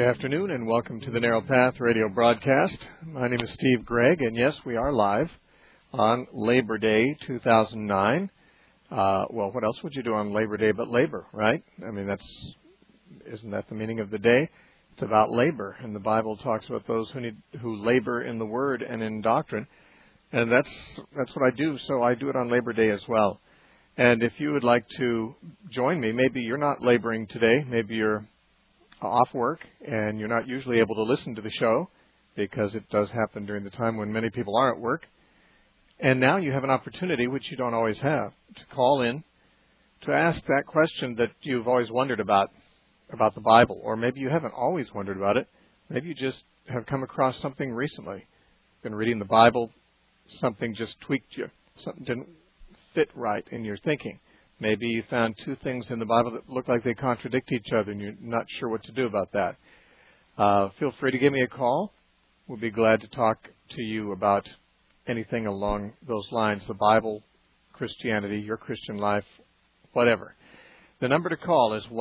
afternoon and welcome to the Narrow Path radio broadcast. My name is Steve Gregg, and yes, we are live on Labor Day 2009. Well, what else would you do on Labor Day but labor, right? I mean, isn't that the meaning of the day? It's about labor, and the Bible talks about those who labor in the Word and in doctrine, and that's what I do. So I do it on Labor Day as well. And if you would like to join me, maybe you're not laboring today, maybe you're off work and you're not usually able to listen to the show because it does happen during the time when many people are at work. And now you have an opportunity, which you don't always have, to call in to ask that question that you've always wondered about the Bible. Or maybe you haven't always wondered about it. Maybe you just have come across something recently. Been reading the Bible, something just tweaked you. Something didn't fit right in your thinking. Maybe you found two things in the Bible that look like they contradict each other and you're not sure what to do about that. Feel free to give me a call. We'll be glad to talk to you about anything along those lines, the Bible, Christianity, your Christian life, whatever. The number to call is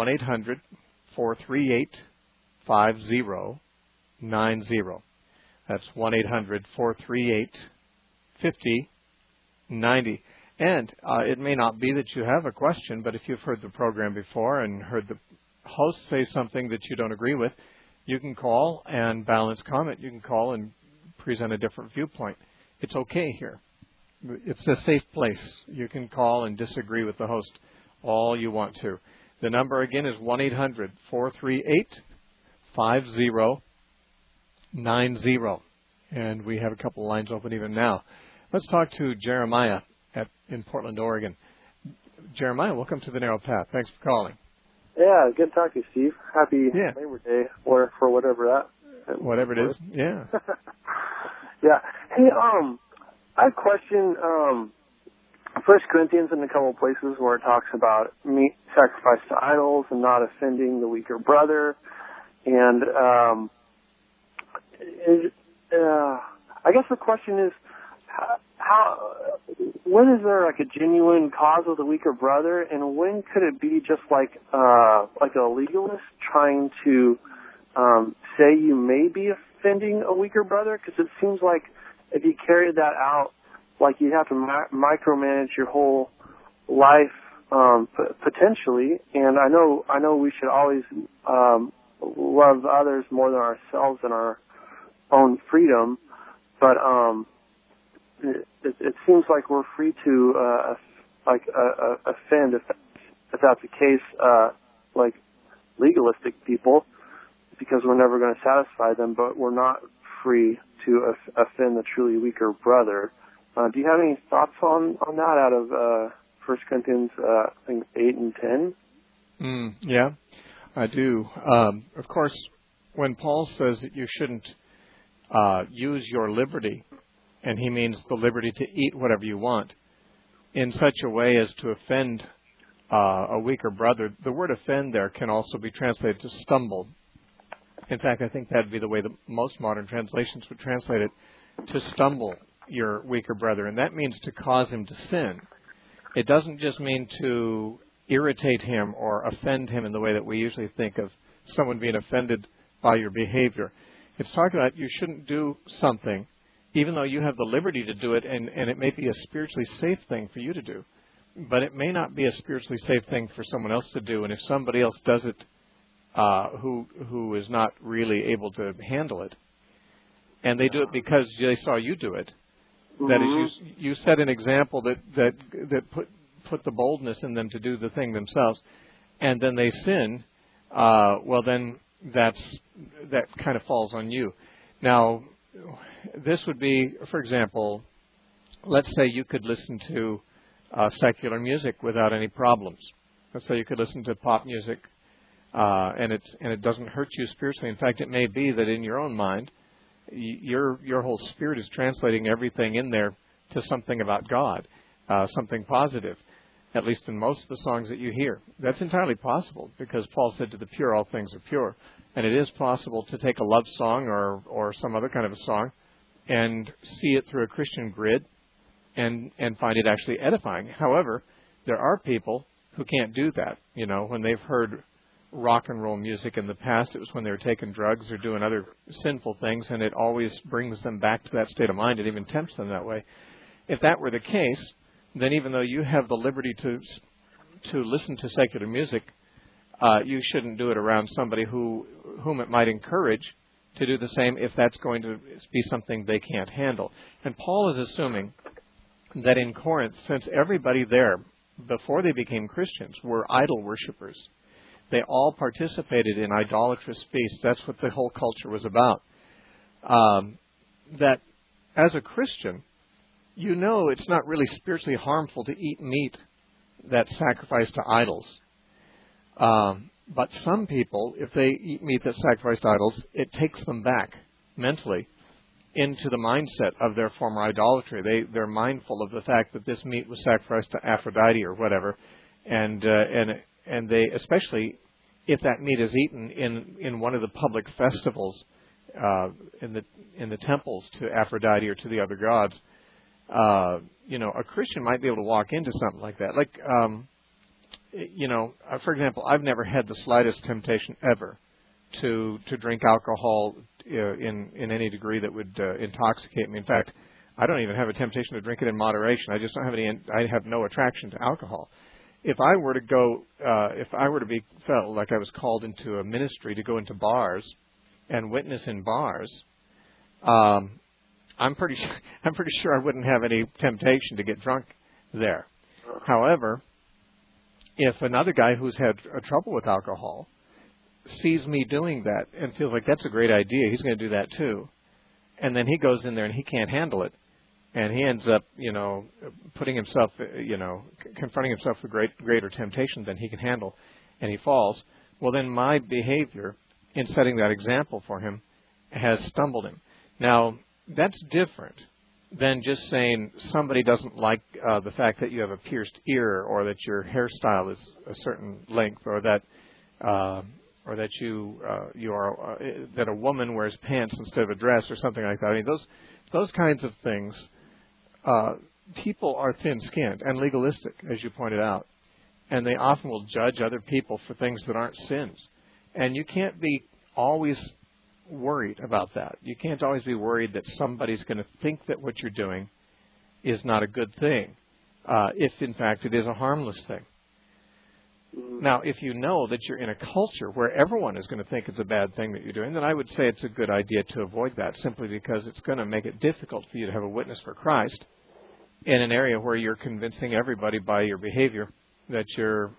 1-800-438-5090. That's 1-800-438-5090. And it may not be that you have a question, but if you've heard the program before and heard the host say something that you don't agree with, you can call and balance comment. You can call and present a different viewpoint. It's okay here. It's a safe place. You can call and disagree with the host all you want to. The number again is 1-800-438-5090. And we have a couple of lines open even now. Let's talk to Jeremiah in Portland, Oregon. Jeremiah, welcome to the Narrow Path. Thanks for calling. Yeah, good talking to you, Steve. Happy Labor Day, or for whatever whatever it is. Yeah. Yeah. Hey, I have a question. 1 Corinthians in a couple of places where it talks about meat sacrificed to idols and not offending the weaker brother. And I guess the question is, when is there like a genuine cause of the weaker brother, and when could it be just like a legalist trying to say you may be offending a weaker brother? Because it seems like if you carry that out, like you'd have to micromanage your whole life potentially. And I know we should always love others more than ourselves and our own freedom, but it seems like we're free to offend if that's the case, like legalistic people, because we're never going to satisfy them, but we're not free to offend the truly weaker brother. Do you have any thoughts on that out of 1 Corinthians I think 8 and 10? Yeah, I do. Of course, when Paul says that you shouldn't use your liberty, and he means the liberty to eat whatever you want, in such a way as to offend a weaker brother. The word offend there can also be translated to stumble. In fact, I think that would be the way that most modern translations would translate it, to stumble your weaker brother. And that means to cause him to sin. It doesn't just mean to irritate him or offend him in the way that we usually think of someone being offended by your behavior. It's talking about you shouldn't do something even though you have the liberty to do it, and it may be a spiritually safe thing for you to do, but it may not be a spiritually safe thing for someone else to do. And if somebody else does it who is not really able to handle it, and they do it because they saw you do it, that is, you set an example that put the boldness in them to do the thing themselves, and then they sin, well then that kind of falls on you. Now, this would be, for example, let's say you could listen to secular music without any problems. Let's say you could listen to pop music, and it doesn't hurt you spiritually. In fact, it may be that in your own mind, your whole spirit is translating everything in there to something about God, something positive, at least in most of the songs that you hear. That's entirely possible, because Paul said to the pure, all things are pure. And it is possible to take a love song or some other kind of a song and see it through a Christian grid and find it actually edifying. However, there are people who can't do that. You know, when they've heard rock and roll music in the past. It was when they were taking drugs or doing other sinful things, and it always brings them back to that state of mind. It even tempts them that way. If that were the case, then even though you have the liberty to listen to secular music, you shouldn't do it around somebody whom it might encourage to do the same if that's going to be something they can't handle. And Paul is assuming that in Corinth, since everybody there, before they became Christians, were idol worshippers, they all participated in idolatrous feasts. That's what the whole culture was about. That as a Christian, you know it's not really spiritually harmful to eat meat that's sacrificed to idols. But some people, if they eat meat that's sacrificed to idols, it takes them back mentally into the mindset of their former idolatry. They're mindful of the fact that this meat was sacrificed to Aphrodite or whatever, and they, especially if that meat is eaten in one of the public festivals in the temples to Aphrodite or to the other gods, a Christian might be able to walk into something like that. Like, for example, I've never had the slightest temptation ever to drink alcohol in any degree that would intoxicate me. In fact, I don't even have a temptation to drink it in moderation. I just don't have I have no attraction to alcohol. If I were to be felt like I was called into a ministry to go into bars and witness in bars, I'm pretty sure I wouldn't have any temptation to get drunk there. However, if another guy who's had trouble with alcohol sees me doing that and feels like that's a great idea, he's going to do that too, and then he goes in there and he can't handle it, and he ends up, putting himself, confronting himself with greater temptation than he can handle, and he falls. Well, then my behavior in setting that example for him has stumbled him. Now, that's different than just saying somebody doesn't like the fact that you have a pierced ear, or that your hairstyle is a certain length, or that that a woman wears pants instead of a dress, or something like that. I mean, those kinds of things. People are thin-skinned and legalistic, as you pointed out, and they often will judge other people for things that aren't sins. And you can't be always worried about that. You can't always be worried that somebody's going to think that what you're doing is not a good thing, if in fact it is a harmless thing. Now, if you know that you're in a culture where everyone is going to think it's a bad thing that you're doing, then I would say it's a good idea to avoid that, simply because it's going to make it difficult for you to have a witness for Christ in an area where you're convincing everybody by your behavior that you're,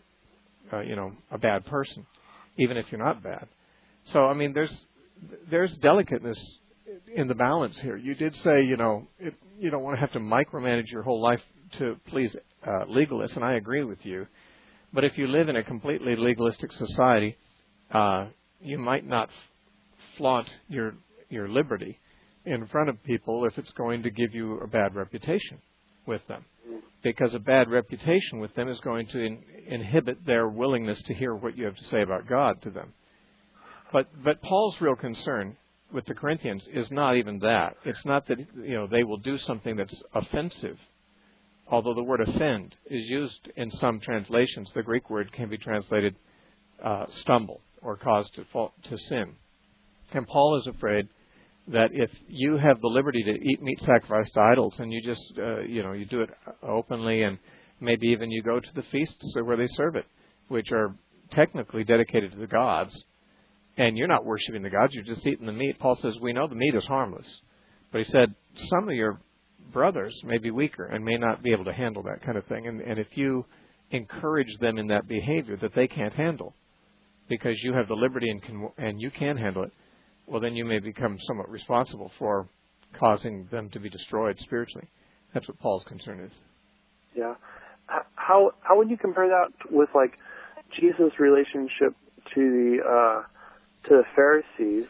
a bad person, even if you're not bad. So, I mean, there's delicateness in the balance here. You did say, you don't want to have to micromanage your whole life to please legalists, and I agree with you. But if you live in a completely legalistic society, you might not flaunt your liberty in front of people if it's going to give you a bad reputation with them. Because a bad reputation with them is going to inhibit their willingness to hear what you have to say about God to them. But Paul's real concern with the Corinthians is not even that. It's not that they will do something that's offensive. Although the word offend is used in some translations, the Greek word can be translated stumble or cause to sin. And Paul is afraid that if you have the liberty to eat meat sacrificed to idols, and you just, you do it openly, and maybe even you go to the feasts where they serve it, which are technically dedicated to the gods, and you're not worshiping the gods, you're just eating the meat. Paul says, we know the meat is harmless. But he said, some of your brothers may be weaker and may not be able to handle that kind of thing. And if you encourage them in that behavior that they can't handle, because you have the liberty and you can handle it, well, then you may become somewhat responsible for causing them to be destroyed spiritually. That's what Paul's concern is. Yeah. How would you compare that with, like, Jesus' relationship to the Pharisees?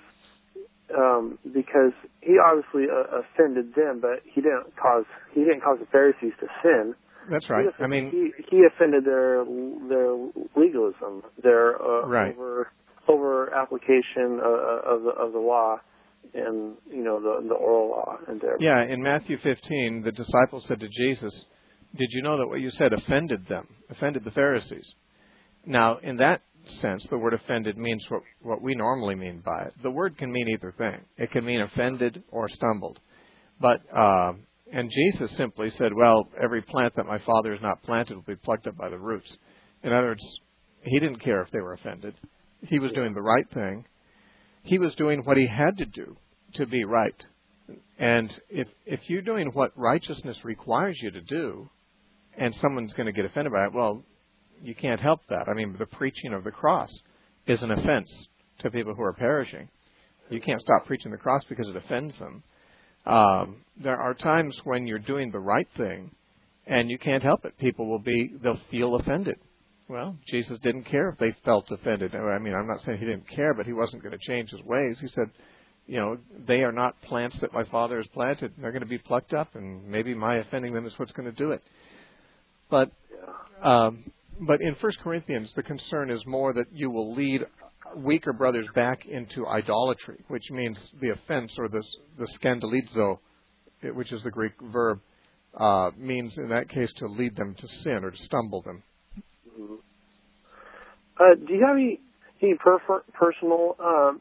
Because he obviously offended them, but he didn't cause the Pharisees to sin. That's right. He offended their legalism, their right. over application of the law, and the oral law and there. Yeah, in Matthew 15, the disciples said to Jesus, "Did you know that what you said offended them, offended the Pharisees?" Now, in that sense, the word offended means what we normally mean by it. The word can mean either thing. It can mean offended or stumbled. But and Jesus simply said, well, every plant that my Father has not planted will be plucked up by the roots. In other words, he didn't care if they were offended. He was doing the right thing. He was doing what he had to do to be right. And if you're doing what righteousness requires you to do, and someone's going to get offended by it, well, you can't help that. I mean, the preaching of the cross is an offense to people who are perishing. You can't stop preaching the cross because it offends them. There are times when you're doing the right thing, and you can't help it. They'll feel offended. Well, Jesus didn't care if they felt offended. I mean, I'm not saying he didn't care, but he wasn't going to change his ways. He said, they are not plants that my Father has planted. They're going to be plucked up, and maybe my offending them is what's going to do it. But in 1 Corinthians, the concern is more that you will lead weaker brothers back into idolatry, which means the offense, or the scandalizo, which is the Greek verb, means in that case to lead them to sin or to stumble them. Mm-hmm. Do you have any personal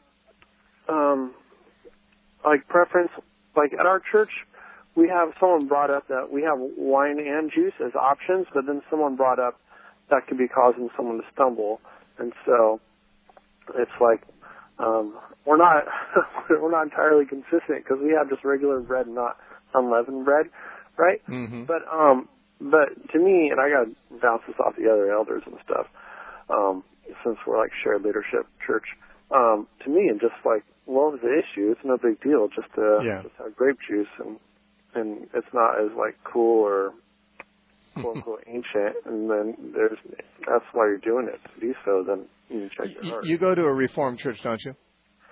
preference? Like at our church, we have someone brought up that we have wine and juice as options, but then someone brought up that could be causing someone to stumble, and so it's like we're not entirely consistent because we have just regular bread, not unleavened bread, right? Mm-hmm. But to me, and I got to bounce this off the other elders and stuff, since we're like shared leadership church. To me, and just like, well, it's an issue. It's no big deal just to just have grape juice, and it's not as like cool or quote unquote ancient. And then that's why you're doing it. To do so, then you check your heart. You go to a Reformed church, don't you?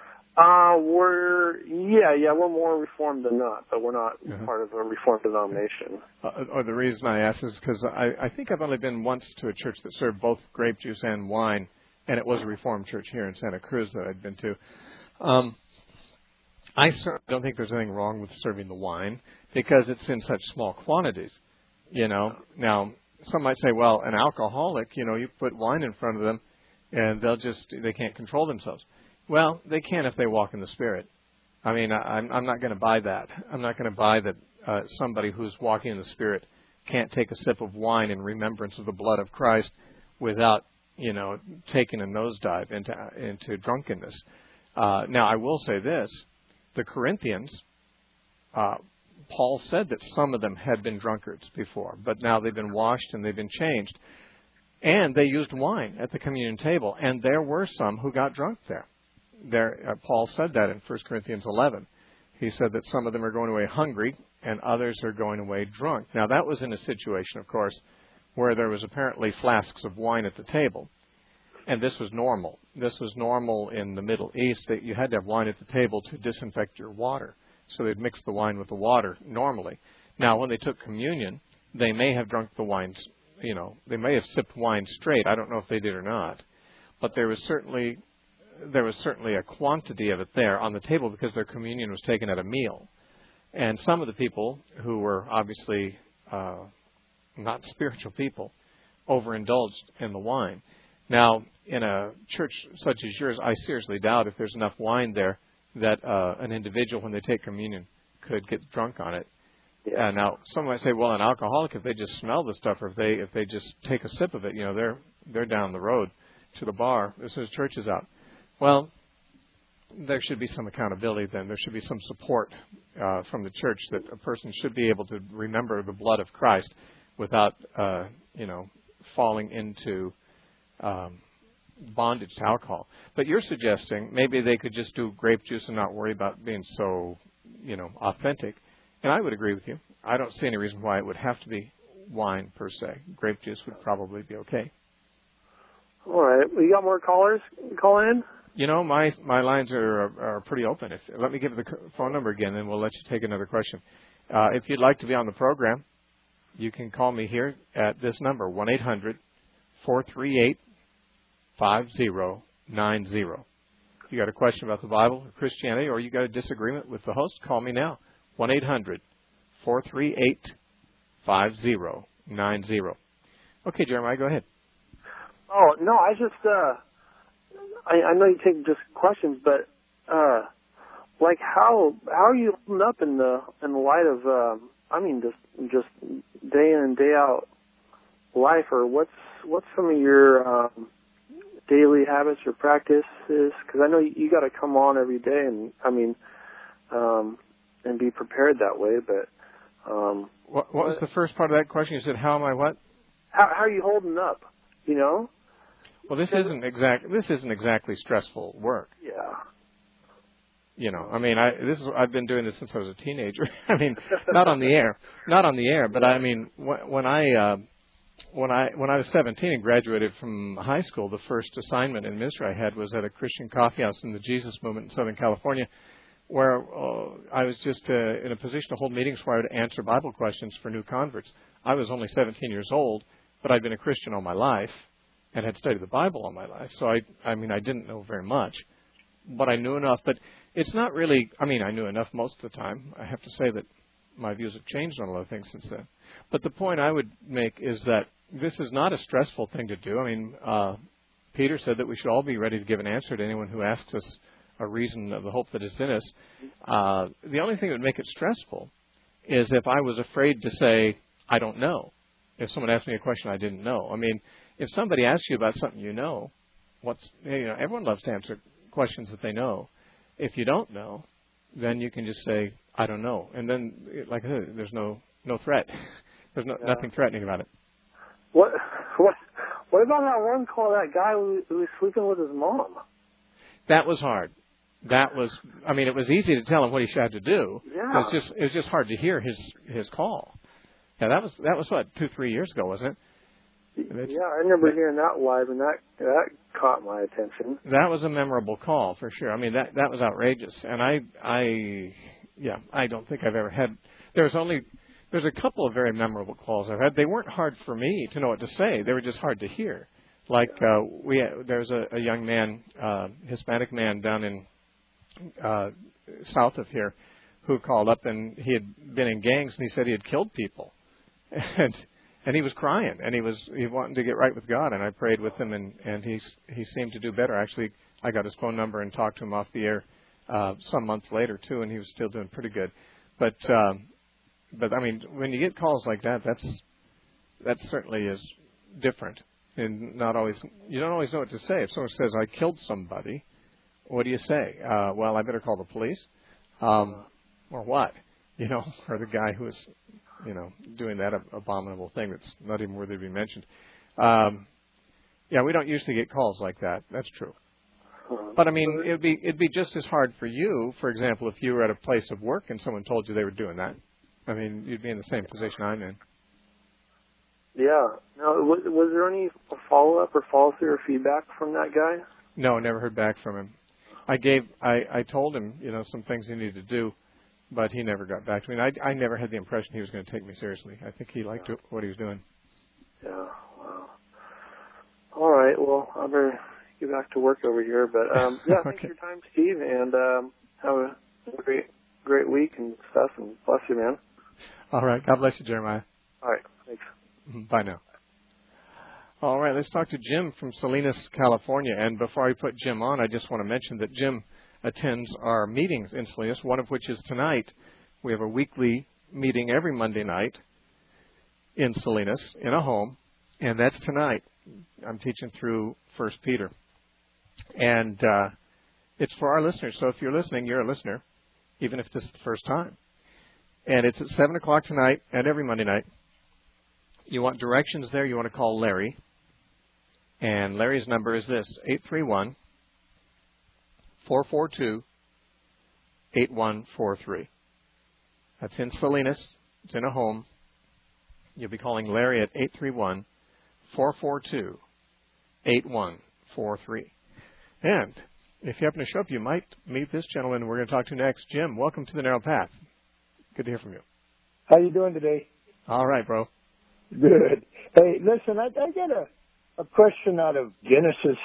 We're more Reformed than not, but we're not part of a Reformed denomination. Or the reason I ask is because I think I've only been once to a church that served both grape juice and wine, and it was a Reformed church here in Santa Cruz that I'd been to. I certainly don't think there's anything wrong with serving the wine because it's in such small quantities. Now some might say, well, an alcoholic, you put wine in front of them, and they can't control themselves. Well, they can if they walk in the Spirit. I mean, I'm not going to buy that. I'm not going to buy that somebody who's walking in the Spirit can't take a sip of wine in remembrance of the blood of Christ without, taking a nosedive into drunkenness. Now, I will say this. The Corinthians, Paul said that some of them had been drunkards before, but now they've been washed and they've been changed. And they used wine at the communion table, and there were some who got drunk there. Paul said that in 1 Corinthians 11. He said that some of them are going away hungry and others are going away drunk. Now, that was in a situation, of course, where there was apparently flasks of wine at the table. And this was normal. This was normal in the Middle East, that you had to have wine at the table to disinfect your water. So they'd mix the wine with the water normally. Now, when they took communion, they may have drunk the wine, they may have sipped wine straight. I don't know if they did or not. But there was certainly a quantity of it there on the table because their communion was taken at a meal. And some of the people who were obviously not spiritual people overindulged in the wine. Now, in a church such as yours, I seriously doubt if there's enough wine there that an individual, when they take communion, could get drunk on it. Yeah. Now, some might say, well, an alcoholic, if they just smell the stuff, or if they just take a sip of it, they're down the road to the bar as soon as church is out. Well, there should be some accountability then. There should be some support from the church that a person should be able to remember the blood of Christ without, falling into bondage to alcohol. But you're suggesting maybe they could just do grape juice and not worry about being so, authentic. And I would agree with you. I don't see any reason why it would have to be wine per se. Grape juice would probably be okay. All right. We got more callers call in? My lines are pretty open. Let me give the phone number again, and we'll let you take another question. If you'd like to be on the program, you can call me here at this number, 1-800-438-5090. If you got a question about the Bible or Christianity, or you got a disagreement with the host, call me now, 1-800-438-5090. Okay, Jeremiah, go ahead. Oh, no, I just I know you take just questions, but like how are you holding up in the light of just day in and day out life, or what's some of your daily habits or practices? Because I know you got to come on every day, and and be prepared that way. But what was the first part of that question? You said, "How am I what?" How are you holding up? You know. Well, this isn't exactly stressful work. Yeah. You know, I mean, I've been doing this since I was a teenager. I mean, not on the air, but I mean, when I was 17 and graduated from high school, the first assignment in ministry I had was at a Christian coffee house in the Jesus Movement in Southern California, where I was just in a position to hold meetings where I would answer Bible questions for new converts. I was only 17 years old, but I'd been a Christian all my life and had studied the Bible all my life. So I didn't know very much, but I knew enough. But it's not really, I knew enough most of the time. I have to say that my views have changed on a lot of things since then. But the point I would make is that this is not a stressful thing to do. Peter said that we should all be ready to give an answer to anyone who asks us a reason of the hope that is in us. The only thing that would make it stressful is if I was afraid to say, I don't know. If someone asked me a question I didn't know. If somebody asks you about something you know, everyone loves to answer questions that they know. If you don't know, then you can just say, I don't know. And then, like I said, there's no threat. There's nothing threatening about it. What about that one call, that guy who was sleeping with his mom? That was hard. It was easy to tell him what he had to do. Yeah. It was just hard to hear his call. Yeah, that was what, 2-3 years ago, wasn't it? Yeah, I remember hearing that live, and that caught my attention. That was a memorable call for sure. That was outrageous, and I don't think I've ever had. There's a couple of very memorable calls I've had. They weren't hard for me to know what to say. They were just hard to hear. Like there's a young man, Hispanic man down in south of here, who called up, and he had been in gangs, and he said he had killed people, and he was crying, and he wanted to get right with God, and I prayed with him, and he seemed to do better. Actually, I got his phone number and talked to him off the air some months later too, and he was still doing pretty good. But when you get calls like that, that certainly is different, and you don't always know what to say. If someone says, I killed somebody, what do you say? Well, I better call the police, or what? Or the guy who is, doing that abominable thing that's not even worthy to be mentioned. We don't usually get calls like that. That's true. But it'd be just as hard for you, for example, if you were at a place of work and someone told you they were doing that. You'd be in the same position I'm in. Yeah. Now, was there any follow-up or follow-through or feedback from that guy? No, I never heard back from him. I told him, some things he needed to do, but he never got back to me. And I never had the impression he was going to take me seriously. I think he liked what he was doing. Yeah. Wow. All right. Well, I better get back to work over here. But thanks for your time, Steve, and have a great week and stuff. And bless you, man. All right. God bless you, Jeremiah. All right. Thanks. Bye now. All right. Let's talk to Jim from Salinas, California. And before I put Jim on, I just want to mention that Jim attends our meetings in Salinas, one of which is tonight. We have a weekly meeting every Monday night in Salinas in a home, and that's tonight. I'm teaching through 1 Peter. And it's for our listeners. So if you're listening, you're a listener, even if this is the first time. And it's at 7 o'clock tonight and every Monday night. You want directions there, you want to call Larry. And Larry's number is this, 831-442-8143. That's in Salinas. It's in a home. You'll be calling Larry at 831-442-8143. And if you happen to show up, you might meet this gentleman we're going to talk to next. Jim, welcome to the Narrow Path. Good to hear from you. How you doing today? All right, bro. Good. Hey, listen, I got a question out of Genesis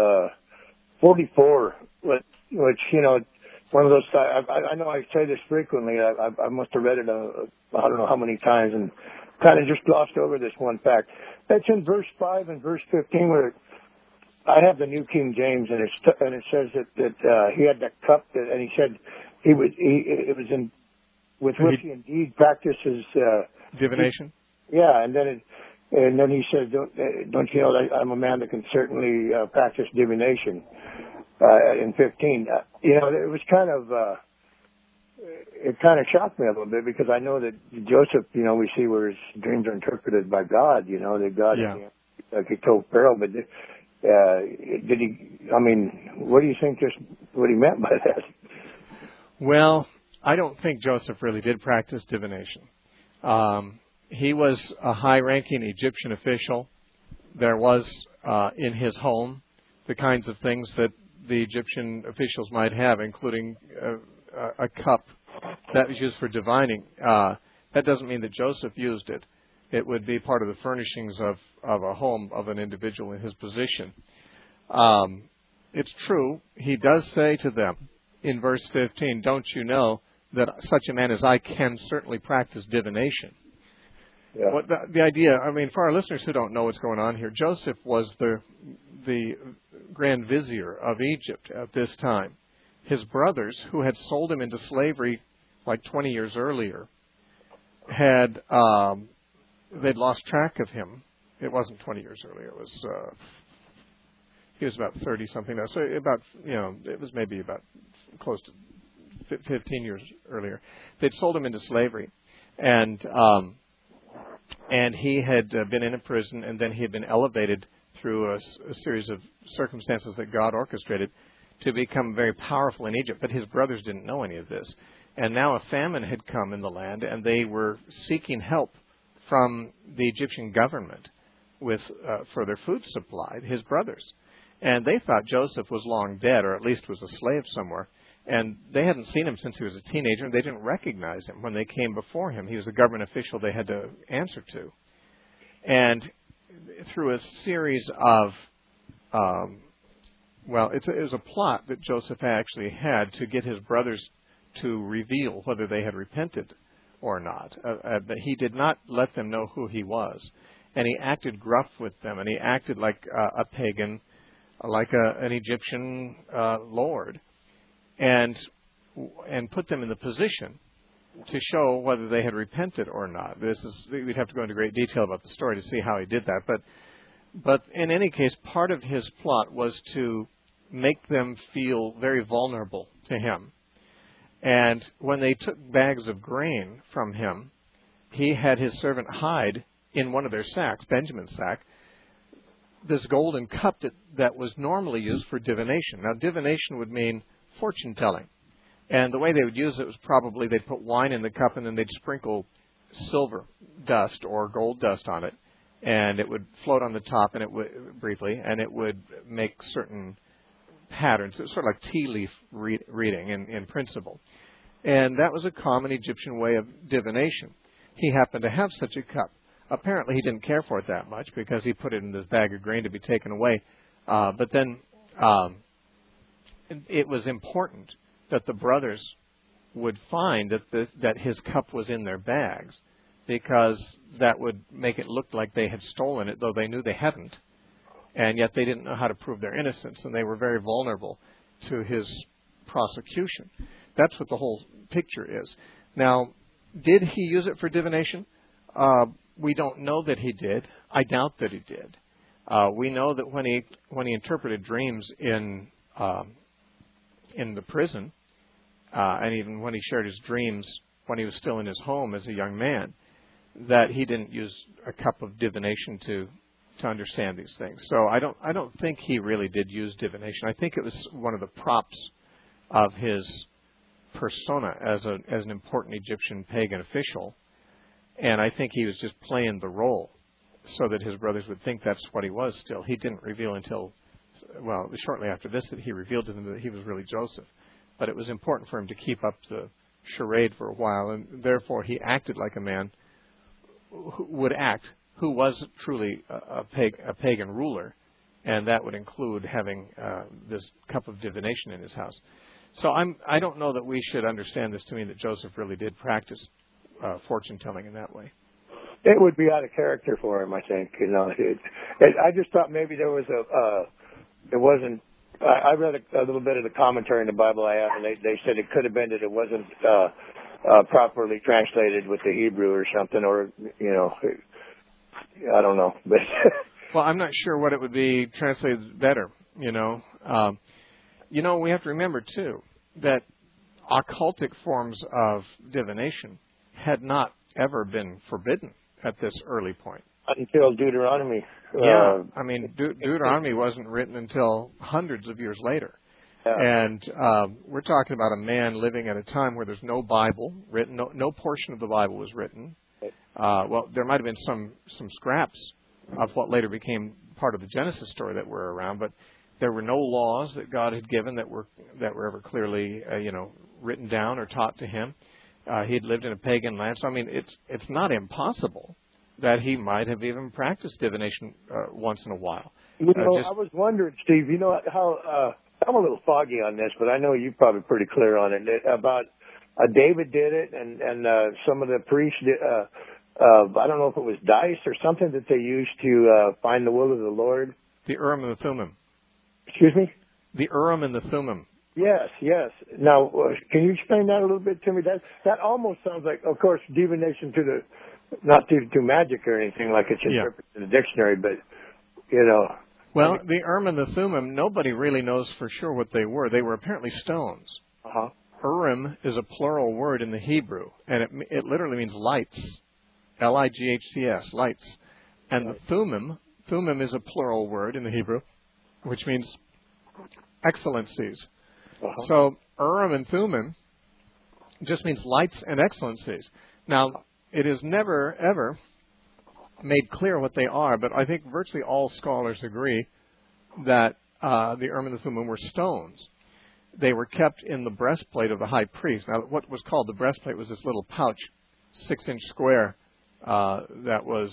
44, which one of those. I know I say this frequently. I must have read it I don't know how many times, and kind of just glossed over this one fact. That's in verse 5 and verse 15, where I have the New King James, and it says that he had that cup, and he said it was in with which he indeed practices divination. Yeah, and then he said, don't you know that I'm a man that can certainly practice divination in 15. It was kind of it kind of shocked me a little bit, because I know that Joseph, we see where his dreams are interpreted by God, that God, like he told Pharaoh, but did he, what do you think what he meant by that? Well, I don't think Joseph really did practice divination. He was a high-ranking Egyptian official. There was in his home the kinds of things that the Egyptian officials might have, including a cup that was used for divining. That doesn't mean that Joseph used it. It would be part of the furnishings of a home of an individual in his position. It's true. He does say to them in verse 15, don't you know that such a man as I can certainly practice divination? Yeah. What the idea, for our listeners who don't know what's going on here, Joseph was the Grand Vizier of Egypt at this time. His brothers, who had sold him into slavery like 20 years earlier, they'd lost track of him. It wasn't 20 years earlier. It was he was about 30 something now. So it was maybe about close to 15 years earlier. They'd sold him into slavery, and he had been in a prison, and then he had been elevated through a series of circumstances that God orchestrated to become very powerful in Egypt. But his brothers didn't know any of this. And now a famine had come in the land, and they were seeking help from the Egyptian government for their food supply, his brothers. And they thought Joseph was long dead, or at least was a slave somewhere. And they hadn't seen him since he was a teenager, and they didn't recognize him when they came before him. He was a government official they had to answer to. And through a series of, it was a plot that Joseph actually had to get his brothers to reveal whether they had repented or not. But he did not let them know who he was. And he acted gruff with them, and he acted like a pagan, like an Egyptian lord, and put them in the position to show whether they had repented or not. We'd have to go into great detail about the story to see how he did that. But in any case, part of his plot was to make them feel very vulnerable to him. And when they took bags of grain from him, he had his servant hide in one of their sacks, Benjamin's sack, this golden cup that was normally used for divination. Now, divination would mean fortune-telling. And the way they would use it was probably they'd put wine in the cup and then they'd sprinkle silver dust or gold dust on it. And it would float on the top, and it would briefly, and it would make certain patterns. It was sort of like tea leaf reading in principle. And that was a common Egyptian way of divination. He happened to have such a cup. Apparently he didn't care for it that much because he put it in this bag of grain to be taken away. But then it was important that the brothers would find that his cup was in their bags, because that would make it look like they had stolen it, though they knew they hadn't. And yet they didn't know how to prove their innocence, and they were very vulnerable to his prosecution. That's what the whole picture is. Now, did he use it for divination? We don't know that he did. I doubt that he did. We know that when he interpreted dreams in the prison, and even when he shared his dreams when he was still in his home as a young man, that he didn't use a cup of divination to understand these things. So I don't think he really did use divination. I think it was one of the props of his persona as an important Egyptian pagan official, and I think he was just playing the role so that his brothers would think that's what he was still. He didn't reveal until, shortly after this, that he revealed to them that he was really Joseph. But it was important for him to keep up the charade for a while, and therefore he acted like a man who would act, who was truly a pagan ruler, and that would include having this cup of divination in his house. So I don't know that we should understand this to mean that Joseph really did practice fortune-telling in that way. It would be out of character for him, I think. I just thought maybe there was it wasn't. I read a little bit of the commentary in the Bible I have, and they said it could have been that it wasn't properly translated with the Hebrew or something, or I don't know. But well, I'm not sure what it would be translated better. We have to remember too that occultic forms of divination had not ever been forbidden at this early point. Until Deuteronomy. Yeah, I mean, Deuteronomy wasn't written until hundreds of years later. Yeah. And we're talking about a man living at a time where there's no Bible written, no portion of the Bible was written. Well, there might have been some scraps of what later became part of the Genesis story that were around, but there were no laws that God had given that were ever clearly, written down or taught to him. He had lived in a pagan land, so I mean, it's not impossible that he might have even practiced divination once in a while. I was wondering, Steve, how I'm a little foggy on this, but I know you're probably pretty clear on it, about David did it, and some of the priests did, I don't know if it was dice or something that they used to find the will of the Lord. The Urim and the Thummim. Excuse me? The Urim and the Thummim. Yes. Now, can you explain that a little bit to me? That almost sounds like, of course, divination not to magic or anything like it's interpreted in the dictionary, but, Well, the Urim and the Thummim, nobody really knows for sure what they were. They were apparently stones. Uh-huh. Urim is a plural word in the Hebrew, and it literally means lights. Lights, lights. And the Thummim is a plural word in the Hebrew, which means excellencies. Uh-huh. So Urim and Thummim just means lights and excellencies. Now, it is never, ever made clear what they are, but I think virtually all scholars agree that the Urim and the Thummim were stones. They were kept in the breastplate of the high priest. Now, what was called the breastplate was this little pouch, 6-inch square, that was,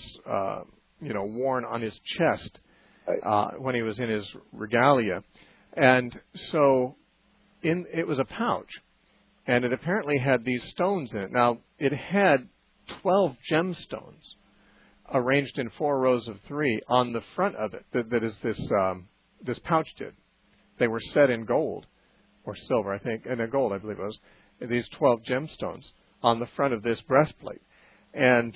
worn on his chest when he was in his regalia. And so it was a pouch, and it apparently had these stones in it. Now, it had 12 gemstones arranged in 4 rows of 3 on the front of it. That is this pouch did. They were set in gold or silver, I think, and gold, I believe it was. These 12 gemstones on the front of this breastplate. And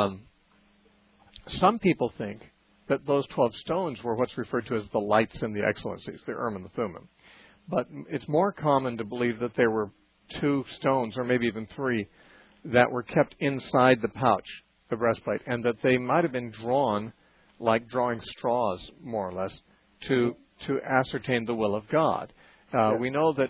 some people think that those 12 stones were what's referred to as the lights and the excellencies, the Urim and the Thummim. But it's more common to believe that there were 2 stones, or maybe even 3, that were kept inside the pouch, the breastplate, and that they might have been drawn, like drawing straws, more or less, to ascertain the will of God. We know that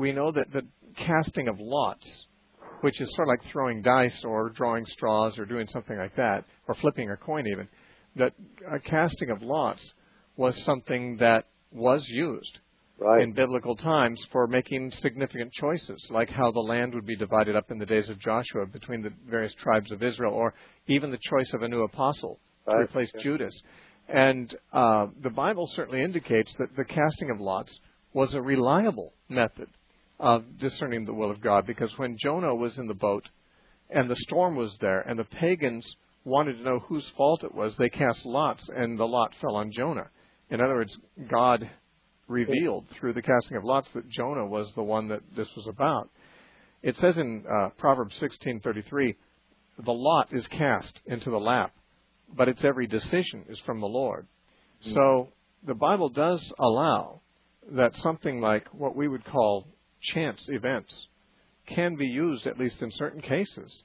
the casting of lots, which is sort of like throwing dice or drawing straws or doing something like that, or flipping a coin even, that a casting of lots was something that was used in biblical times for making significant choices, like how the land would be divided up in the days of Joshua between the various tribes of Israel, or even the choice of a new apostle to replace Judas. And the Bible certainly indicates that the casting of lots was a reliable method of discerning the will of God, because when Jonah was in the boat and the storm was there and the pagans wanted to know whose fault it was, they cast lots, and the lot fell on Jonah. In other words, God revealed through the casting of lots that Jonah was the one that this was about. It says in Proverbs 16:33, the lot is cast into the lap, but its every decision is from the Lord. Mm-hmm. So the Bible does allow that something like what we would call chance events can be used, at least in certain cases,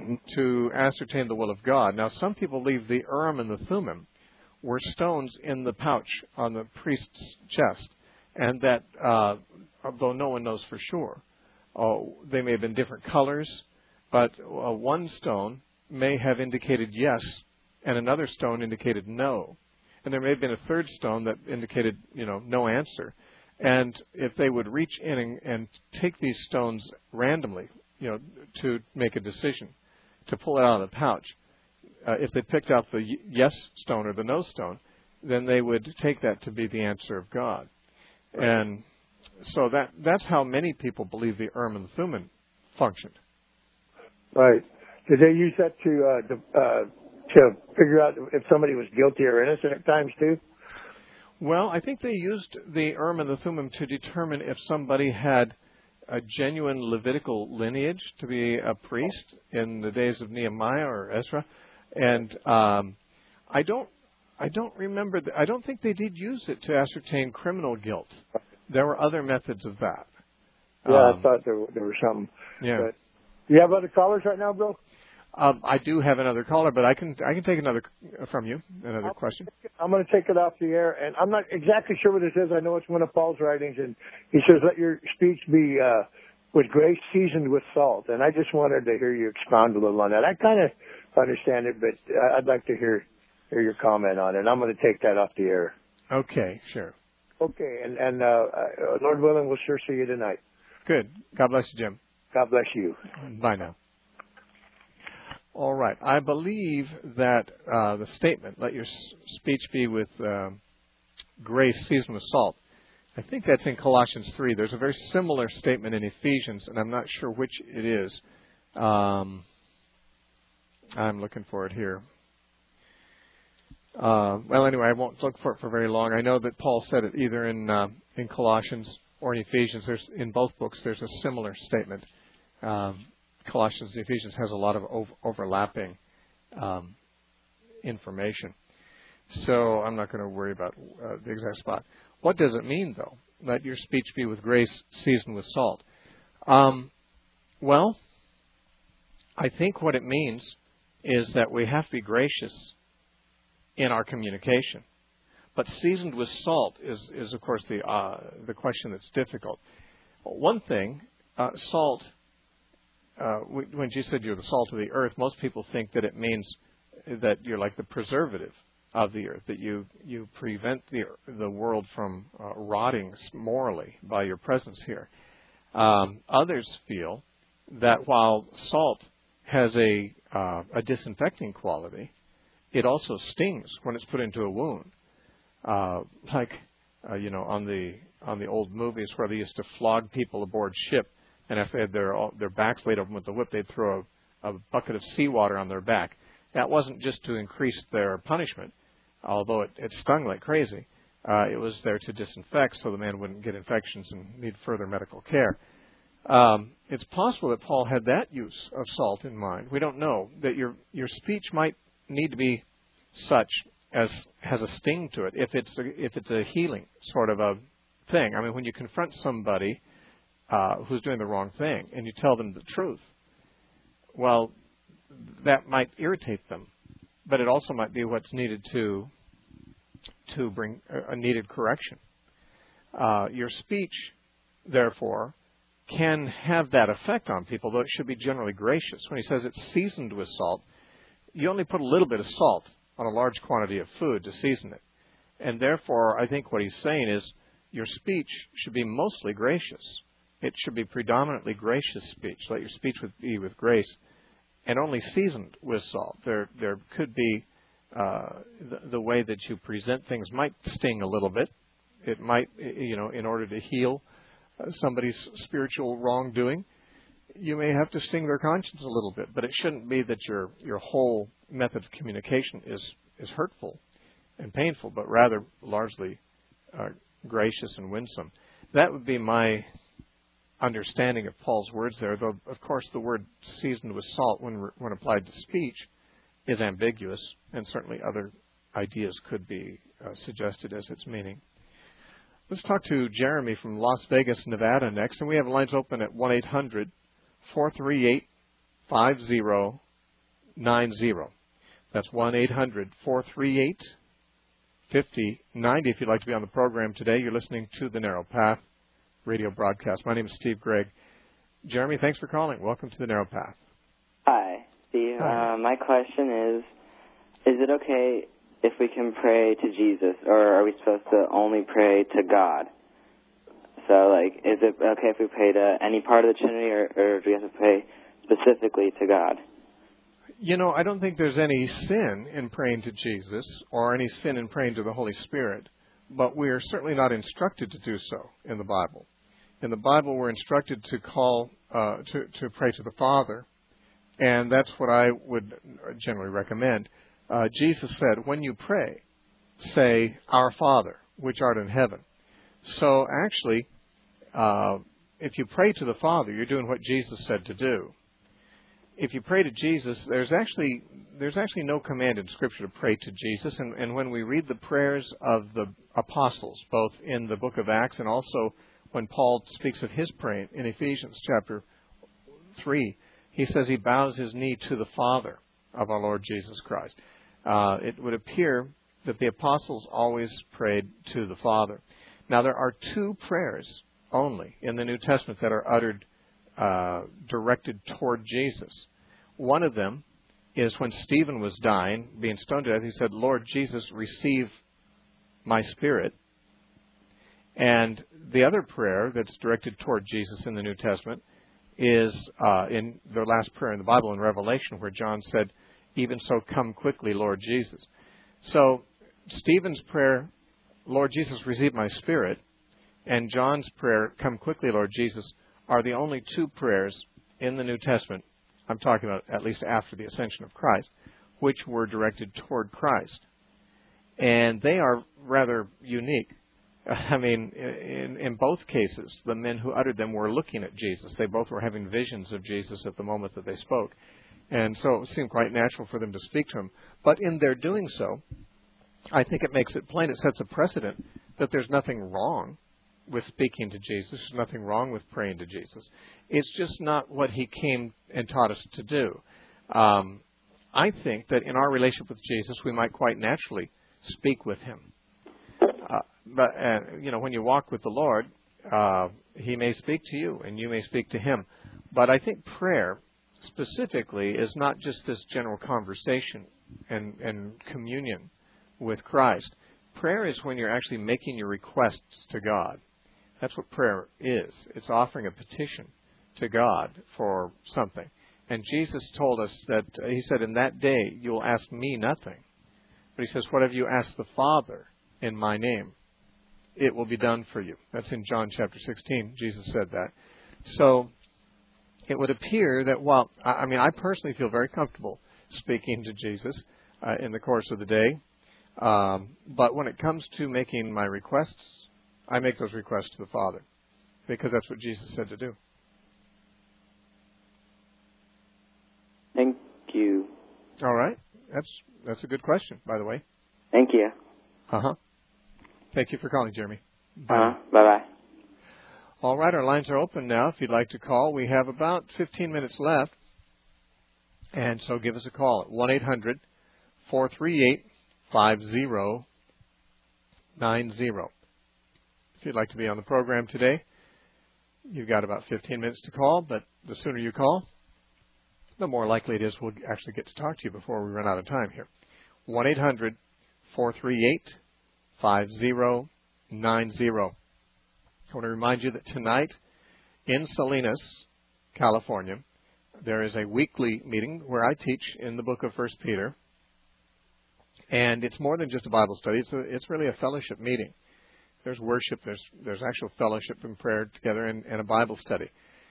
to ascertain the will of God. Now, some people believe the Urim and the Thummim were stones in the pouch on the priest's chest, and that, although no one knows for sure, they may have been different colors, but one stone may have indicated yes, and another stone indicated no. And there may have been a third stone that indicated, no answer. And if they would reach in and take these stones randomly, to make a decision, to pull it out of the pouch, if they picked out the yes stone or the no stone, then they would take that to be the answer of God. And so that's how many people believe the Urim and the Thummim functioned. Right. Did they use that to figure out if somebody was guilty or innocent at times too? Well, I think they used the Urim and the Thummim to determine if somebody had a genuine Levitical lineage to be a priest in the days of Nehemiah or Ezra, and I don't remember. I don't think they did use it to ascertain criminal guilt. There were other methods of that. Yeah, I thought there was something. Yeah. But do you have other callers right now, Bill? I do have another caller, but I can take another from you. Another question. I'm going to take it off the air, and I'm not exactly sure what this is. I know it's one of Paul's writings, and he says, "Let your speech be with grace seasoned with salt." And I just wanted to hear you expound a little on that. I kind of understand it, but I'd like to hear your comment on it. I'm going to take that off the air. Okay, sure. Okay, and Lord willing, we'll sure see you tonight. Good. God bless you, Jim. God bless you. Bye now. All right. I believe that the statement, let your speech be with grace seasoned with salt, I think that's in Colossians 3. There's a very similar statement in Ephesians, and I'm not sure which it is. I'm looking for it here. Well, anyway, I won't look for it for very long. I know that Paul said it either in Colossians or in Ephesians. In both books, there's a similar statement. Colossians and Ephesians has a lot of overlapping information. So I'm not going to worry about the exact spot. What does it mean, though? Let your speech be with grace seasoned with salt. Well, I think what it means is that we have to be gracious in our communication. But seasoned with salt is of course, the question that's difficult. One thing, salt... when Jesus said you're the salt of the earth, most people think that it means that you're like the preservative of the earth, that you prevent the world from rotting morally by your presence here. Others feel that while salt has a disinfecting quality, it also stings when it's put into a wound. On the old movies where they used to flog people aboard ship, and if they had their backs laid open with the whip, they'd throw a bucket of seawater on their back. That wasn't just to increase their punishment, although it stung like crazy. It was there to disinfect so the man wouldn't get infections and need further medical care. It's possible that Paul had that use of salt in mind. We don't know. That your speech might need to be such as has a sting to it, if it's a healing sort of a thing. I mean, when you confront somebody who's doing the wrong thing, and you tell them the truth, well, that might irritate them, but it also might be what's needed to bring a needed correction. Your speech, therefore, can have that effect on people, though it should be generally gracious. When he says it's seasoned with salt, you only put a little bit of salt on a large quantity of food to season it. And therefore, I think what he's saying is your speech should be mostly gracious. It should be predominantly gracious speech. Let your speech be with grace, and only seasoned with salt. There could be the way that you present things might sting a little bit. It might, in order to heal somebody's spiritual wrongdoing, you may have to sting their conscience a little bit. But it shouldn't be that your whole method of communication is hurtful and painful, but rather largely gracious and winsome. That would be my understanding of Paul's words there, though, of course, the word seasoned with salt, when applied to speech, is ambiguous, and certainly other ideas could be suggested as its meaning. Let's talk to Jeremy from Las Vegas, Nevada next, and we have lines open at 1-800-438-5090. That's 1-800-438-5090 if you'd like to be on the program today. You're listening to The Narrow Path radio broadcast. My name is Steve Gregg. Jeremy, thanks for calling. Welcome to The Narrow Path. Hi, Steve. Hi. My question is it okay if we can pray to Jesus, or are we supposed to only pray to God? So, is it okay if we pray to any part of the Trinity, or do we have to pray specifically to God? I don't think there's any sin in praying to Jesus or any sin in praying to the Holy Spirit, but we are certainly not instructed to do so in the Bible. In the Bible, we're instructed to call to pray to the Father, and that's what I would generally recommend. Jesus said, when you pray, say, Our Father, which art in heaven. So actually, if you pray to the Father, you're doing what Jesus said to do. If you pray to Jesus, there's actually no command in Scripture to pray to Jesus. And when we read the prayers of the apostles, both in the book of Acts and also when Paul speaks of his praying in Ephesians chapter 3, he says he bows his knee to the Father of our Lord Jesus Christ. It would appear that the apostles always prayed to the Father. Now, there are two prayers only in the New Testament that are uttered directed toward Jesus. One of them is when Stephen was dying, being stoned to death, he said, "Lord Jesus, receive my spirit." And the other prayer that's directed toward Jesus in the New Testament is in the last prayer in the Bible in Revelation, where John said, "Even so, come quickly, Lord Jesus." So Stephen's prayer, "Lord Jesus, receive my spirit," and John's prayer, "Come quickly, Lord Jesus," are the only two prayers in the New Testament, I'm talking about at least after the ascension of Christ, which were directed toward Christ. And they are rather unique. I mean, in both cases, the men who uttered them were looking at Jesus. They both were having visions of Jesus at the moment that they spoke. And so it seemed quite natural for them to speak to him. But in their doing so, I think it makes it plain, it sets a precedent that there's nothing wrong with speaking to Jesus. There's nothing wrong with praying to Jesus. It's just not what he came and taught us to do. I think that in our relationship with Jesus, we might quite naturally speak with him. But when you walk with the Lord, he may speak to you and you may speak to him. But I think prayer specifically is not just this general conversation and communion with Christ. Prayer is when you're actually making your requests to God. That's what prayer is. It's offering a petition to God for something. And Jesus told us that, he said, "In that day you will ask me nothing." But he says, "Whatever you ask the Father in my name, it will be done for you." That's in John chapter 16. Jesus said that. So it would appear that I personally feel very comfortable speaking to Jesus in the course of the day. But when it comes to making my requests, I make those requests to the Father, because that's what Jesus said to do. Thank you. All right. That's a good question, by the way. Thank you. Uh-huh. Thank you for calling, Jeremy. Bye. Bye-bye. All right, our lines are open now. If you'd like to call, we have about 15 minutes left. And so give us a call at 1-800-438-5090. If you'd like to be on the program today, you've got about 15 minutes to call, but the sooner you call, the more likely it is we'll actually get to talk to you before we run out of time here. 1-800-438-5090. I want to remind you that tonight in Salinas, California, there is a weekly meeting where I teach in the book of 1 Peter. And it's more than just a Bible study. It's really a fellowship meeting. There's worship, there's actual fellowship and prayer together and a Bible study.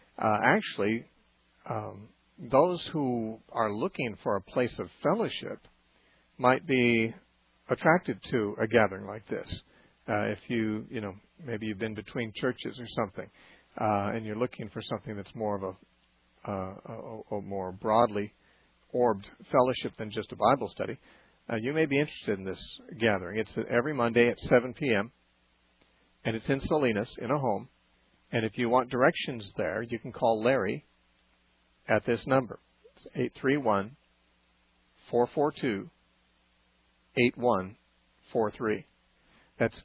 Those who are looking for a place of fellowship might be attracted to a gathering like this. If maybe you've been between churches or something, and you're looking for something that's more of a more broadly orbed fellowship than just a Bible study, you may be interested in this gathering. It's every Monday at 7 p.m., and it's in Salinas, in a home. And if you want directions there, you can call Larry at this number. It's 831-442-8143. That's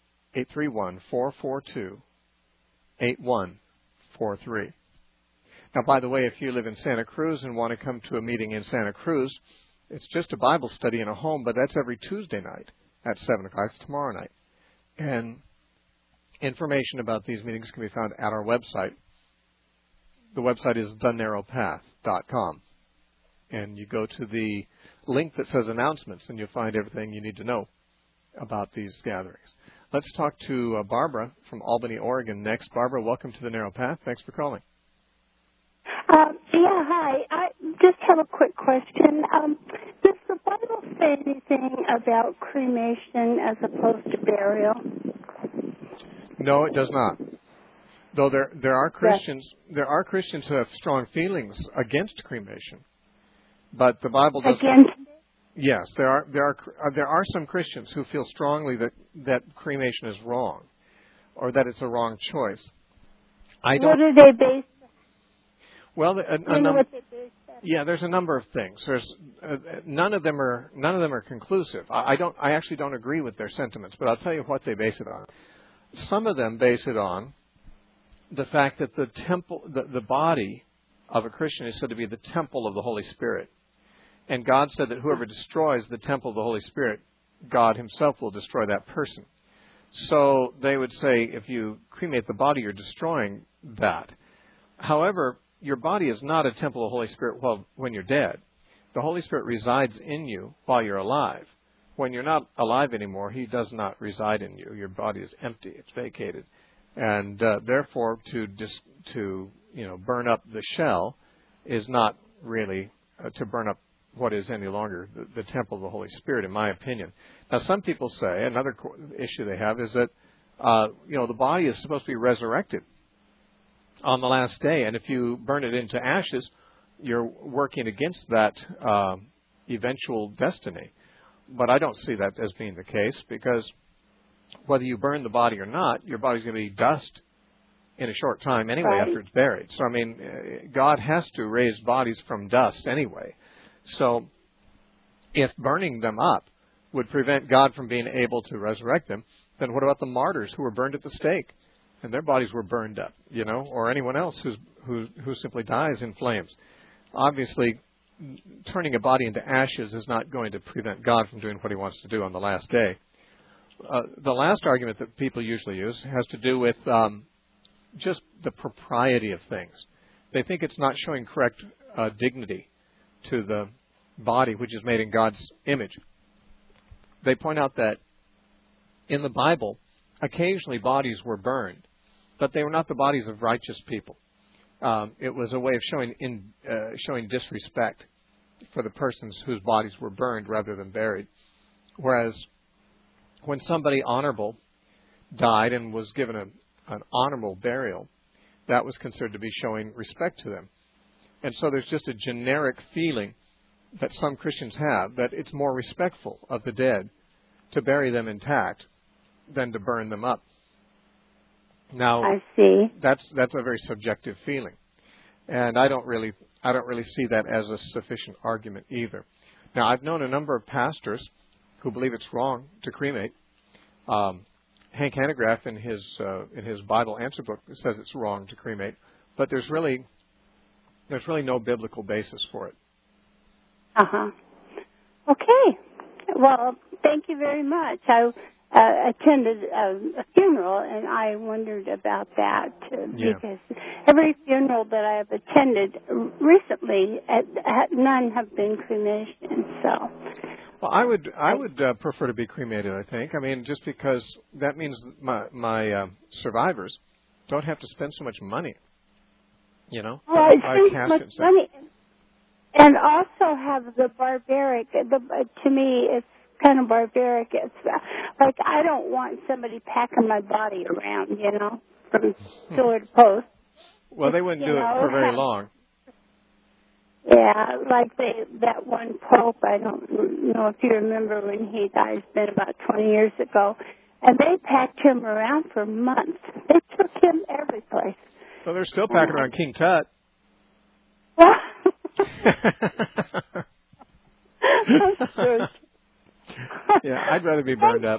831-442-8143. Now, by the way, if you live in Santa Cruz and want to come to a meeting in Santa Cruz, it's just a Bible study in a home, but that's every Tuesday night at 7 o'clock. It's tomorrow night. And information about these meetings can be found at our website. The website is thenarrowpath.com. And you go to the link that says announcements, and you'll find everything you need to know about these gatherings. Let's talk to Barbara from Albany, Oregon next. Barbara, welcome to The Narrow Path. Thanks for calling. Hi. I just have a quick question. Does the Bible say say anything about cremation as opposed to burial? No, it does not. Though there are Christians who have strong feelings against cremation, but the Bible doesn't. Against? Yes, there are some Christians who feel strongly that cremation is wrong, or that it's a wrong choice. What do they base? Well, what they base that? Yeah, there's a number of things. There's none of them are conclusive. I actually don't agree with their sentiments, but I'll tell you what they base it on. Some of them base it on the fact that the body of a Christian is said to be the temple of the Holy Spirit. And God said that whoever destroys the temple of the Holy Spirit, God himself will destroy that person. So they would say if you cremate the body, you're destroying that. However, your body is not a temple of the Holy Spirit when you're dead. The Holy Spirit resides in you while you're alive. When you're not alive anymore, he does not reside in you. Your body is empty. It's vacated. And therefore, to burn up the shell is not really to burn up what is any longer the temple of the Holy Spirit, in my opinion. Now, some people say another issue they have is that the body is supposed to be resurrected on the last day, and if you burn it into ashes, you're working against that eventual destiny. But I don't see that as being the case, because whether you burn the body or not, your body's going to be dust in a short time anyway after it's buried. So, I mean, God has to raise bodies from dust anyway. So if burning them up would prevent God from being able to resurrect them, then what about the martyrs who were burned at the stake and their bodies were burned up, or anyone else who simply dies in flames? Obviously, turning a body into ashes is not going to prevent God from doing what he wants to do on the last day. The last argument that people usually use has to do with just the propriety of things. They think it's not showing correct dignity to the body, which is made in God's image. They point out that in the Bible, occasionally bodies were burned, but they were not the bodies of righteous people. It was a way of showing disrespect for the persons whose bodies were burned rather than buried. Whereas when somebody honorable died and was given an honorable burial, that was considered to be showing respect to them. And so there's just a generic feeling that some Christians have that it's more respectful of the dead to bury them intact than to burn them up. Now, I see. That's a very subjective feeling, and I don't really see that as a sufficient argument either. Now, I've known a number of pastors who believe it's wrong to cremate. Hank Hanegraaff in his Bible answer book says it's wrong to cremate, but there's really no biblical basis for it. Okay. Well, thank you very much. I attended a funeral, and I wondered about that because every funeral that I have attended recently, none have been cremation. So. Well, I would prefer to be cremated. I think. I mean, just because that means my survivors don't have to spend so much money. Well, it seems much money, and also have the barbaric. To me, it's kind of barbaric. It's like I don't want somebody packing my body around, from pillar to post. Well, they wouldn't do it for very long. Yeah, like that one Pope, I don't know if you remember when he died, it's been about 20 years ago, and they packed him around for months. They took him every place. Well, they're still packing around King Tut. Yeah, I'd rather be burned up.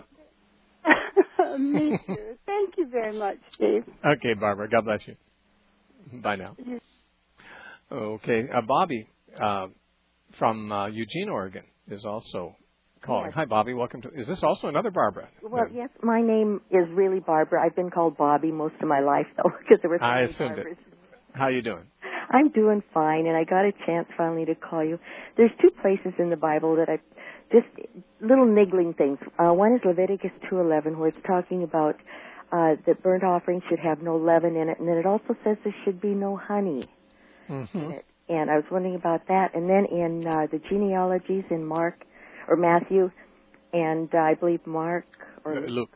Me too. Thank you very much, Steve. Okay, Barbara. God bless you. Bye now. Okay, Bobby from Eugene, Oregon, is also calling. Yes. Hi, Bobby. Welcome to. Is this also another Barbara? Well, yes. My name is really Barbara. I've been called Bobby most of my life, though, because there were so many Barbaras. It. How you doing? I'm doing fine, and I got a chance finally to call you. There's two places in the Bible that I just little niggling things. One is Leviticus 2:11, where it's talking about that burnt offerings should have no leaven in it, and then it also says there should be no honey. Mm-hmm. And I was wondering about that. And then in the genealogies in Mark, or Matthew, and I believe Mark or Luke.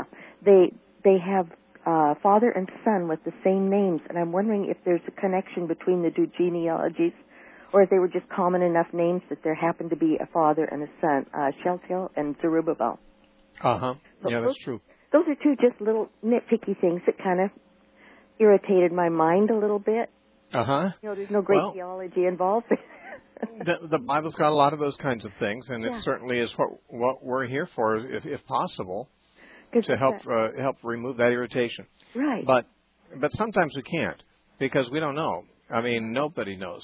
They have father and son with the same names, and I'm wondering if there's a connection between the two genealogies, or if they were just common enough names that there happened to be a father and a son, Shealtiel and Zerubbabel. Uh-huh. Yeah, that's true. Those are two just little nitpicky things that kind of irritated my mind a little bit. Uh-huh. There's no great theology involved. The Bible's got a lot of those kinds of things, and it certainly is what we're here for, if possible, to help remove that irritation. Right. But sometimes we can't, because we don't know. I mean, nobody knows.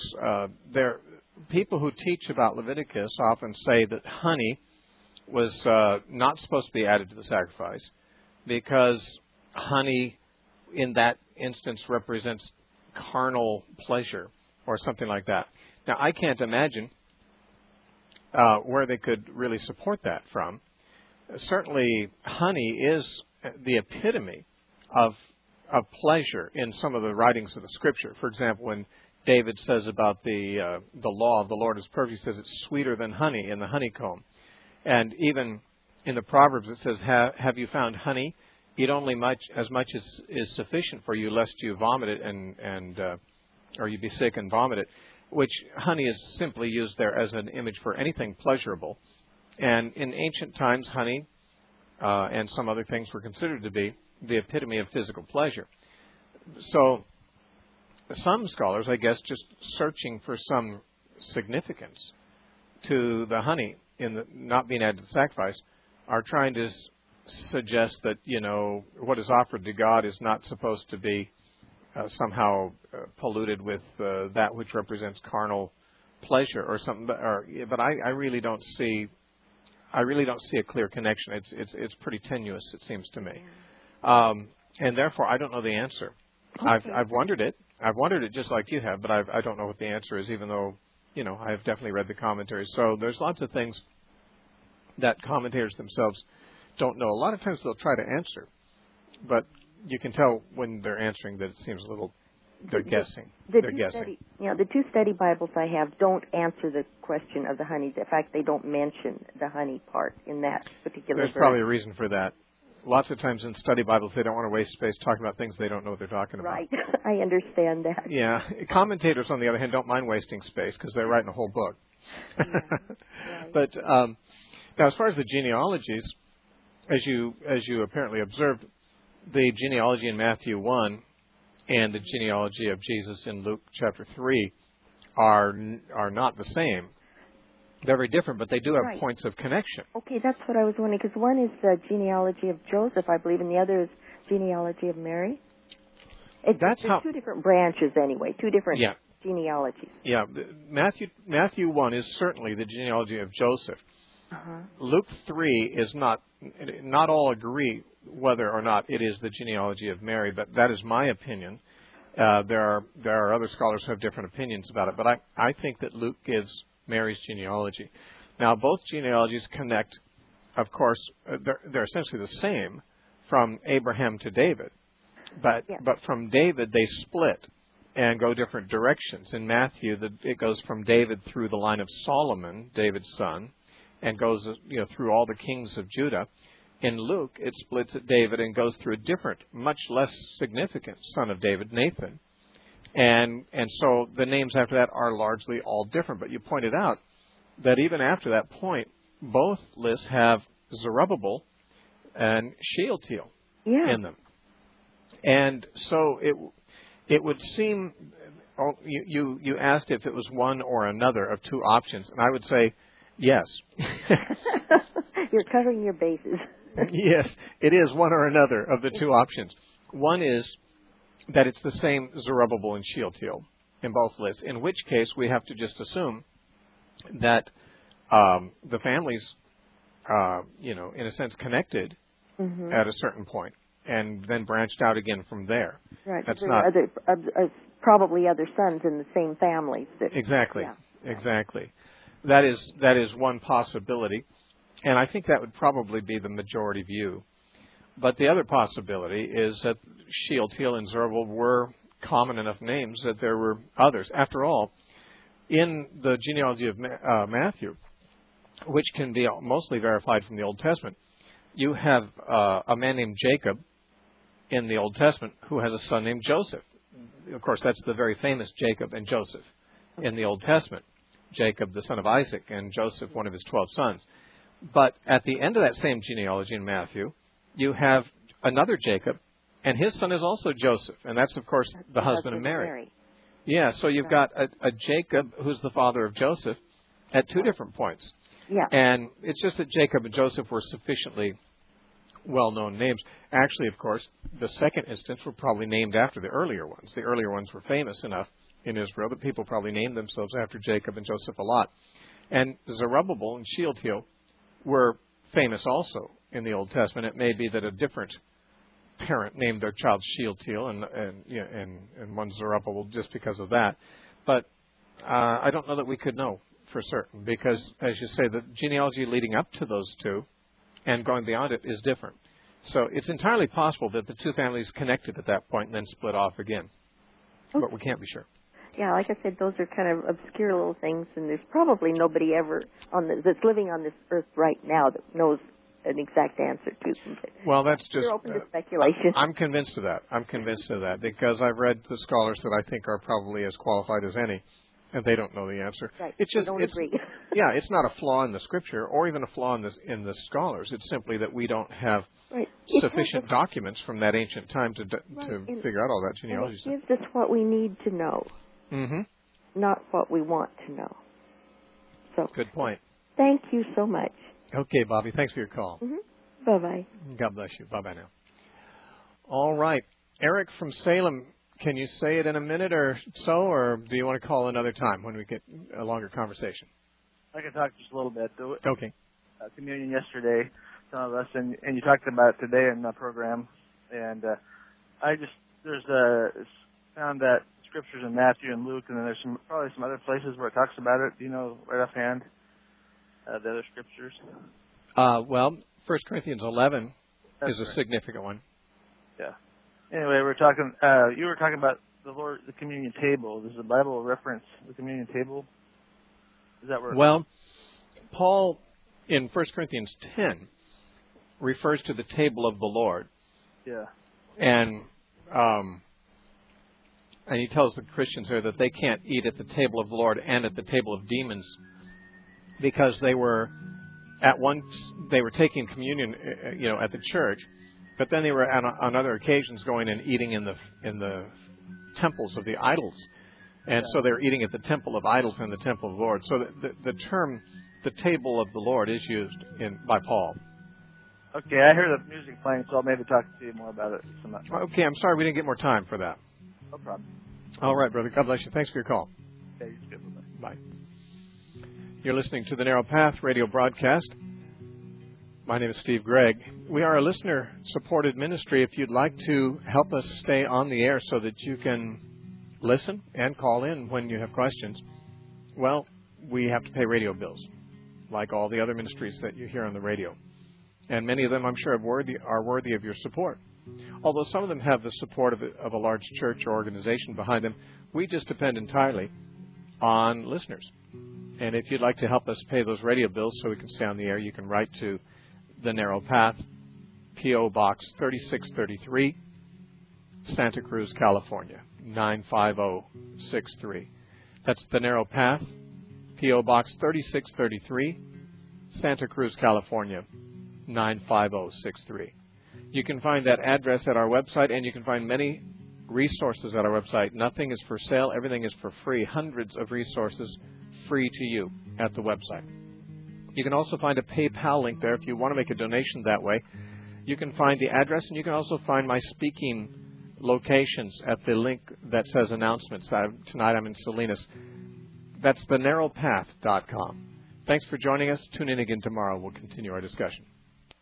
People who teach about Leviticus often say that honey was not supposed to be added to the sacrifice, because honey in that instance represents carnal pleasure or something like that. Now, I can't imagine where they could really support that from. Certainly, honey is the epitome of pleasure in some of the writings of the Scripture. For example, when David says about the law of the Lord is perfect, he says it's sweeter than honey in the honeycomb. And even in the Proverbs it says, have you found honey? Eat only as much as is sufficient for you, lest you vomit it or you be sick and vomit it. Which honey is simply used there as an image for anything pleasurable. And in ancient times, honey and some other things were considered to be the epitome of physical pleasure. So some scholars, I guess, just searching for some significance to the honey in the not being added to the sacrifice, are trying to suggest that, what is offered to God is not supposed to be somehow polluted with that which represents carnal pleasure or something. But I really don't see. I really don't see a clear connection. It's pretty tenuous, it seems to me, and therefore I don't know the answer. Okay. I've wondered it. I've wondered it just like you have, but I don't know what the answer is, even though I've definitely read the commentaries. So there's lots of things that commentators themselves don't know. A lot of times they'll try to answer, but you can tell when they're answering that it seems a little, they're guessing. They're guessing. The two study Bibles I have don't answer the question of the honey. In fact, they don't mention the honey part in that particular There's probably a reason for that. Lots of times in study Bibles, they don't want to waste space talking about things they don't know what they're talking about. Right. I understand that. Yeah. Commentators, on the other hand, don't mind wasting space because they're writing a whole book. Yeah. Right. But now, as far as the genealogies, as you apparently observed, the genealogy in Matthew 1 and the genealogy of Jesus in Luke chapter 3 are not the same. They're very different, but they do have points of connection. Okay, that's what I was wondering, because one is the genealogy of Joseph, I believe, and the other is genealogy of Mary. There's two different branches anyway, two different genealogies. Yeah, Matthew 1 is certainly the genealogy of Joseph. Uh-huh. Luke 3 is not all agree whether or not it is the genealogy of Mary, but that is my opinion. There are other scholars who have different opinions about it, but I think that Luke gives Mary's genealogy. Now, both genealogies connect, of course, they're essentially the same from Abraham to David, but from David they split and go different directions. In Matthew, it goes from David through the line of Solomon, David's son, and goes through all the kings of Judah. In Luke, it splits at David and goes through a different, much less significant son of David, Nathan. And so the names after that are largely all different. But you pointed out that even after that point, both lists have Zerubbabel and Shealtiel in them. And so it would seem, you asked if it was one or another of two options, and I would say yes. You're covering your bases. Yes, it is one or another of the two options. One is that it's the same Zerubbabel and Shealtiel in both lists, in which case we have to just assume that the families, in a sense, connected at a certain point and then branched out again from there. Right. That's not probably other sons in the same families. Exactly. Exactly. That is one possibility. And I think that would probably be the majority view. But the other possibility is that Shealtiel and Zerubbabel were common enough names that there were others. After all, in the genealogy of Matthew, which can be mostly verified from the Old Testament. You have a man named Jacob in the Old Testament who has a son named Joseph. Of course, that's the very famous Jacob and Joseph in the Old Testament. Jacob, the son of Isaac, and Joseph, one of his 12 sons. But at the end of that same genealogy in Matthew, you have another Jacob, and his son is also Joseph, and that's, of course, the husband of Mary. Yeah, so you've got a Jacob who's the father of Joseph at two different points. Yeah. And it's just that Jacob and Joseph were sufficiently well-known names. Actually, of course, the second instance were probably named after the earlier ones. The earlier ones were famous enough in Israel that people probably named themselves after Jacob and Joseph a lot. And Zerubbabel and Shealtiel were famous also in the Old Testament. It may be that a different parent named their child Shealtiel and one Zerubbabel just because of that. But I don't know that we could know for certain because, as you say, the genealogy leading up to those two and going beyond it is different. So it's entirely possible that the two families connected at that point and then split off again. Okay. But we can't be sure. Yeah, like I said, those are kind of obscure little things, and there's probably nobody ever that's living on this earth right now that knows an exact answer to them. Well, that's just... You're open to speculation. I'm convinced of that. I'm convinced of that because I've read the scholars that I think are probably as qualified as any, and they don't know the answer. Right. It's just, I don't agree. Yeah, it's not a flaw in the Scripture or even a flaw in the scholars. It's simply that we don't have sufficient documents from that ancient time to figure out all that genealogy stuff. It gives us what we need to know, not what we want to know. So good point. Thank you so much. Okay, Bobby. Thanks for your call. Bye-bye. God bless you. Bye-bye now. All right. Eric from Salem, can you say it in a minute or so, or do you want to call another time when we get a longer conversation? I can talk just a little bit. Okay. Communion yesterday, some of us, and you talked about it today in the program, and I just found that scriptures in Matthew and Luke, and then there's probably some other places where it talks about it. Do you know right offhand the other scriptures? Well, 1 Corinthians 11 is a significant one. Yeah. Anyway, you were talking about the communion table. Does the Bible reference the communion table? Is that where? Well, Paul in 1 Corinthians 10 refers to the table of the Lord. Yeah. And he tells the Christians there that they can't eat at the table of the Lord and at the table of demons because they were taking communion, at the church, but then they were on other occasions going and eating in the temples of the idols, and so they were eating at the temple of idols and the temple of the Lord. So the term, the table of the Lord, is used by Paul. Okay, I hear the music playing, so I'll maybe talk to you more about it. Okay, I'm sorry we didn't get more time for that. No problem. All right, brother. God bless you. Thanks for your call. Okay, you too. Bye. You're listening to the Narrow Path radio broadcast. My name is Steve Gregg. We are a listener-supported ministry. If you'd like to help us stay on the air so that you can listen and call in when you have questions, well, we have to pay radio bills, like all the other ministries that you hear on the radio. And many of them, I'm sure, are worthy of your support. Although some of them have the support of a large church or organization behind them, we just depend entirely on listeners. And if you'd like to help us pay those radio bills so we can stay on the air, you can write to The Narrow Path, P.O. Box 3633, Santa Cruz, California, 95063. That's The Narrow Path, P.O. Box 3633, Santa Cruz, California, 95063. You can find that address at our website, and you can find many resources at our website. Nothing is for sale. Everything is for free. Hundreds of resources free to you at the website. You can also find a PayPal link there if you want to make a donation that way. You can find the address, and you can also find my speaking locations at the link that says announcements. Tonight I'm in Salinas. That's thenarrowpath.com. Thanks for joining us. Tune in again tomorrow. We'll continue our discussion.